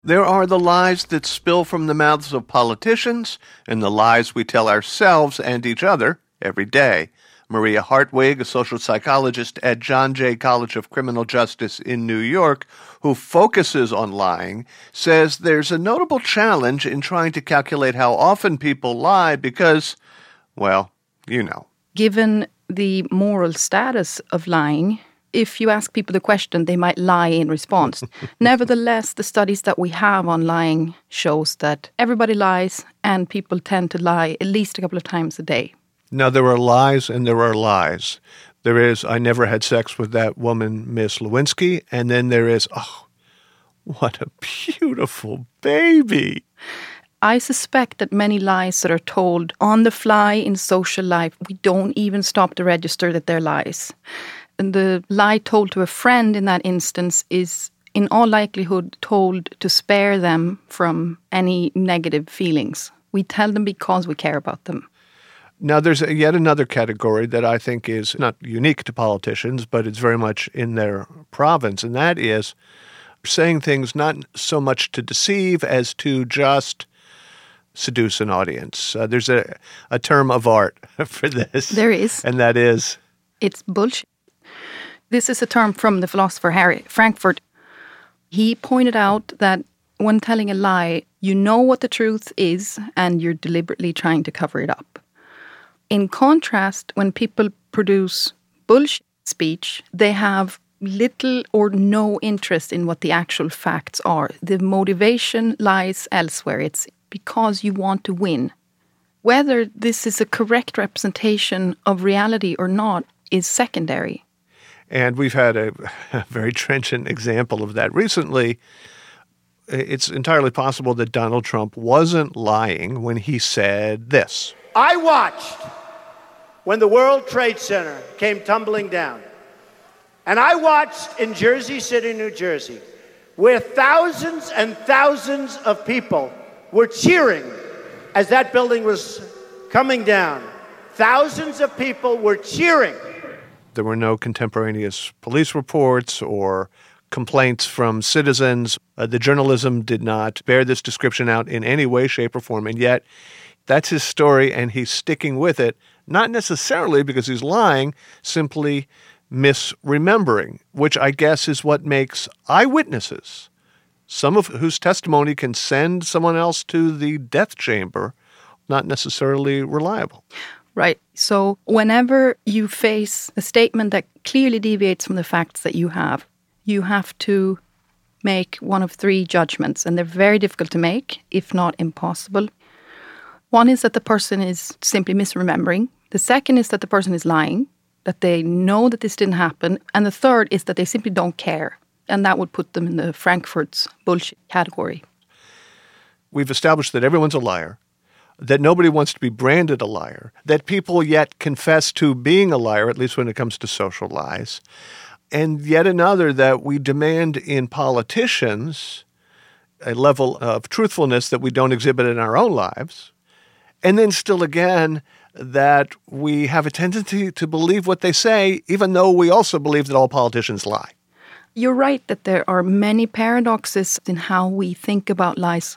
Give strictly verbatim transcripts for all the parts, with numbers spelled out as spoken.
There are the lies that spill from the mouths of politicians and the lies we tell ourselves and each other every day. Maria Hartwig, a social psychologist at John Jay College of Criminal Justice in New York, who focuses on lying, says there's a notable challenge in trying to calculate how often people lie because, well, you know. Given the moral status of lying, if you ask people the question, they might lie in response. Nevertheless, the studies that we have on lying shows that everybody lies and people tend to lie at least a couple of times a day. Now, there are lies and there are lies. There is, I never had sex with that woman, Miss Lewinsky, and then there is, oh, what a beautiful baby. I suspect that many lies that are told on the fly in social life, we don't even stop to register that they're lies. And the lie told to a friend in that instance is in all likelihood told to spare them from any negative feelings. We tell them because we care about them. Now, there's a, yet another category that I think is not unique to politicians, but it's very much in their province, and that is saying things not so much to deceive as to just seduce an audience. Uh, there's a, a term of art for this. There is. And that is? It's bullshit. This is a term from the philosopher Harry Frankfurt. He pointed out that when telling a lie, you know what the truth is and you're deliberately trying to cover it up. In contrast, when people produce bullshit speech, they have little or no interest in what the actual facts are. The motivation lies elsewhere. It's because you want to win. Whether this is a correct representation of reality or not is secondary. And we've had a, a very trenchant example of that recently. It's entirely possible that Donald Trump wasn't lying when he said this. I watched when the World Trade Center came tumbling down. And I watched in Jersey City, New Jersey, where thousands and thousands of people were cheering as that building was coming down. Thousands of people were cheering. There were no contemporaneous police reports or complaints from citizens. Uh, the journalism did not bear this description out in any way, shape, or form. And yet, that's his story, and he's sticking with it, not necessarily because he's lying, simply misremembering, which I guess is what makes eyewitnesses, some of whose testimony can send someone else to the death chamber, not necessarily reliable. Right. So whenever you face a statement that clearly deviates from the facts that you have, you have to make one of three judgments, and they're very difficult to make, if not impossible. One is that the person is simply misremembering. The second is that the person is lying, that they know that this didn't happen. And the third is that they simply don't care. And that would put them in the Frankfurt's bullshit category. We've established that everyone's a liar, that nobody wants to be branded a liar, that people yet confess to being a liar, at least when it comes to social lies. And yet another, that we demand in politicians a level of truthfulness that we don't exhibit in our own lives. And then still again, that we have a tendency to believe what they say, even though we also believe that all politicians lie. You're right that there are many paradoxes in how we think about lies.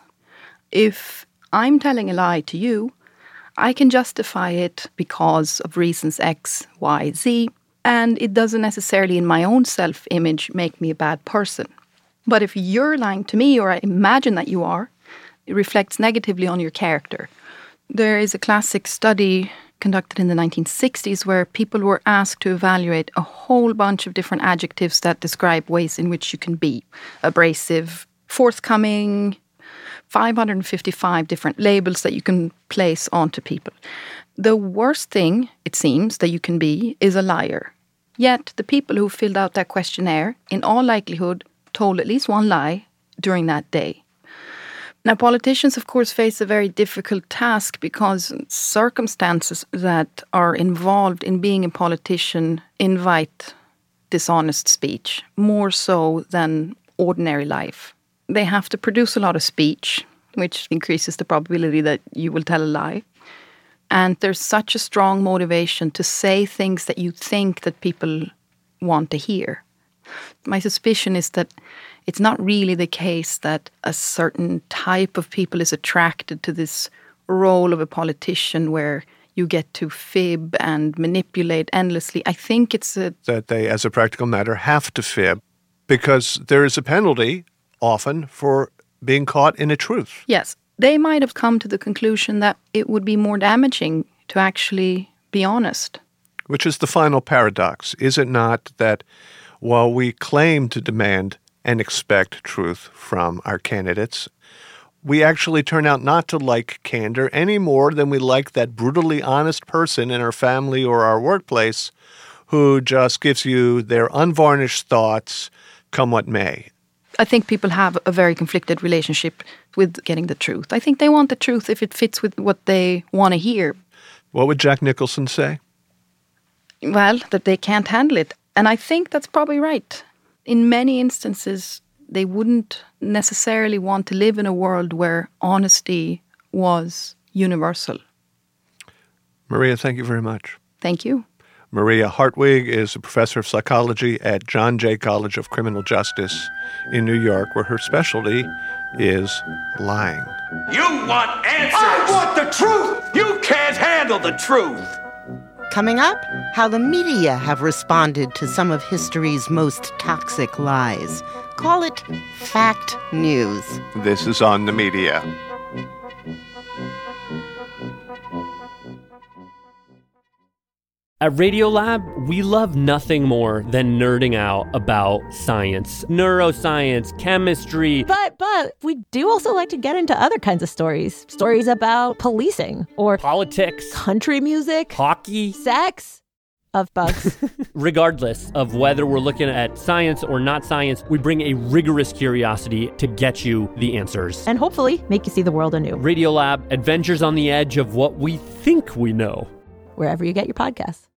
If I'm telling a lie to you, I can justify it because of reasons X, Y, Z, and it doesn't necessarily in my own self-image make me a bad person. But if you're lying to me, or I imagine that you are, it reflects negatively on your character. There is a classic study conducted in the nineteen sixties where people were asked to evaluate a whole bunch of different adjectives that describe ways in which you can be abrasive, forthcoming, five hundred fifty-five different labels that you can place onto people. The worst thing, it seems, that you can be is a liar. Yet the people who filled out that questionnaire, in all likelihood, told at least one lie during that day. Now, politicians, of course, face a very difficult task because circumstances that are involved in being a politician invite dishonest speech, more so than ordinary life. They have to produce a lot of speech, which increases the probability that you will tell a lie. And there's such a strong motivation to say things that you think that people want to hear. My suspicion is that It's not really the case that a certain type of people is attracted to this role of a politician where you get to fib and manipulate endlessly. I think it's a... that they, as a practical matter, have to fib because there is a penalty often for being caught in a truth. Yes. They might have come to the conclusion that it would be more damaging to actually be honest. Which is the final paradox, is it not, that while we claim to demand and expect truth from our candidates, we actually turn out not to like candor any more than we like that brutally honest person in our family or our workplace who just gives you their unvarnished thoughts, come what may. I think people have a very conflicted relationship with getting the truth. I think they want the truth if it fits with what they want to hear. What would Jack Nicholson say? Well, that they can't handle it. And I think that's probably right. In many instances, they wouldn't necessarily want to live in a world where honesty was universal. Maria, thank you very much. Thank you. Maria Hartwig is a professor of psychology at John Jay College of Criminal Justice in New York, where her specialty is lying. You want answers! I want the truth! You can't handle the truth! Coming up, how the media have responded to some of history's most toxic lies. Call it fact news. This is On the Media. At Radiolab, we love nothing more than nerding out about science, neuroscience, chemistry. But, but, we do also like to get into other kinds of stories. Stories about policing or politics, country music, hockey, sex, of bugs. Regardless of whether we're looking at science or not science, we bring a rigorous curiosity to get you the answers. And hopefully make you see the world anew. Radiolab, adventures on the edge of what we think we know. Wherever you get your podcasts.